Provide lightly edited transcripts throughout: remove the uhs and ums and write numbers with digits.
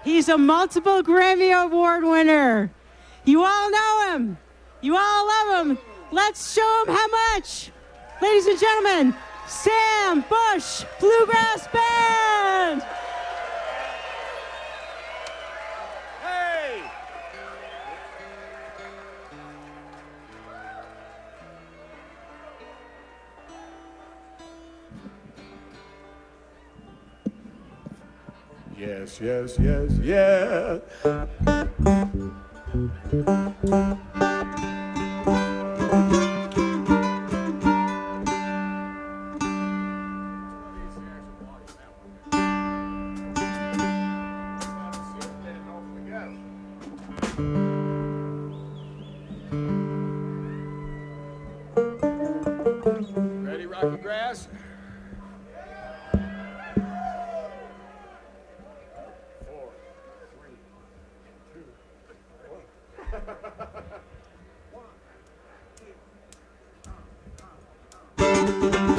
He's a multiple Grammy Award winner. You all know him. You all love him. Let's show him how much. Ladies and gentlemen, Sam Bush Bluegrass Band. Hey! Yes, yes, yes, yeah. Ready, Rocky Grass? 4, 3, 2, 1.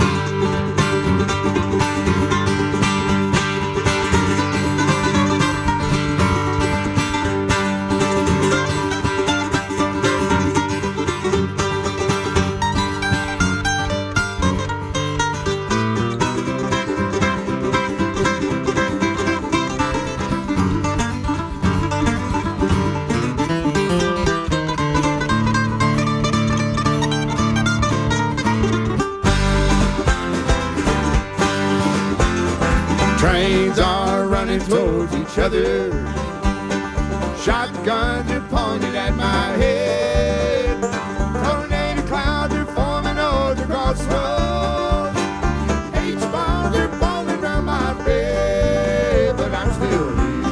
Trains are running towards each other. Shotguns are pointed at my head. Tornado clouds are forming over the crossroads. H-bombs are falling around my bed, but I'm still here.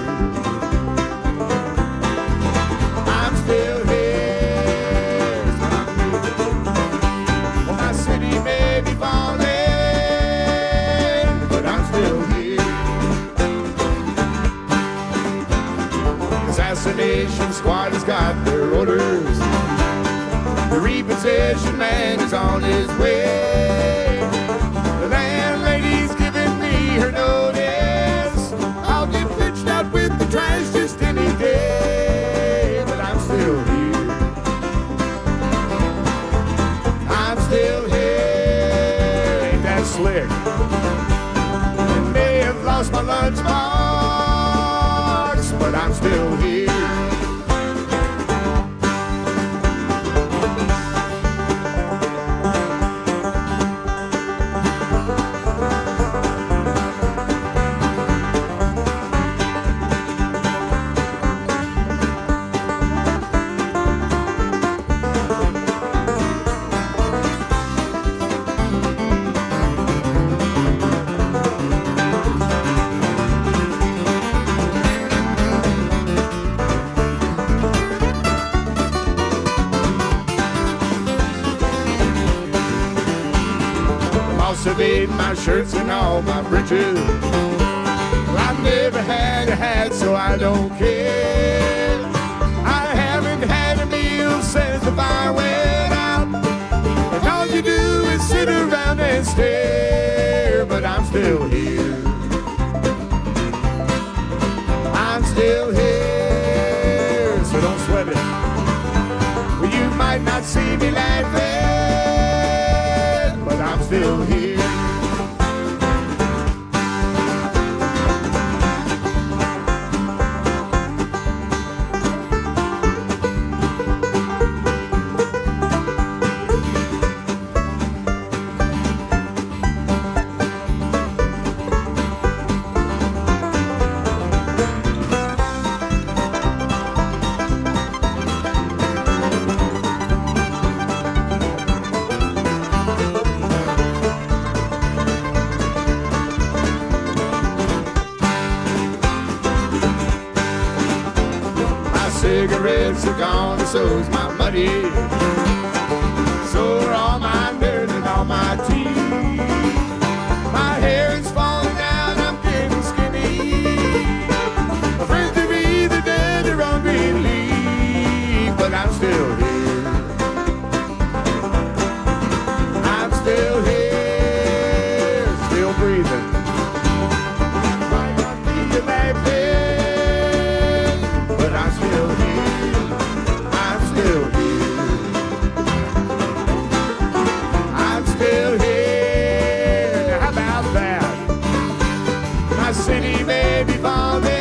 I'm still here. Well, my city may be falling, but I'm still here. Assassination squad has got their orders. The repossession man is on his way. The landlady's giving me her notice. I'll get pitched out with the trash just any day. But I'm still here. I'm still here. Ain't that slick? I may have lost my lunchbox, but I'm still here. Surveyed my shirts and all my breeches. I've never had a hat, so I don't care. I haven't had a meal since the fire went out, and all you do is sit around and stare. But I'm still here. I'm still here, so don't sweat it. Well, you might not see me laughing, but I'm still here. Cigarettes are gone, and so's my money. So are all my nerves and all my teeth. My hair is falling out, I'm getting skinny. My friends are either dead or on leave, but I'm still here. I'm still here, still breathing. Might not be a bad thing, he may be falling.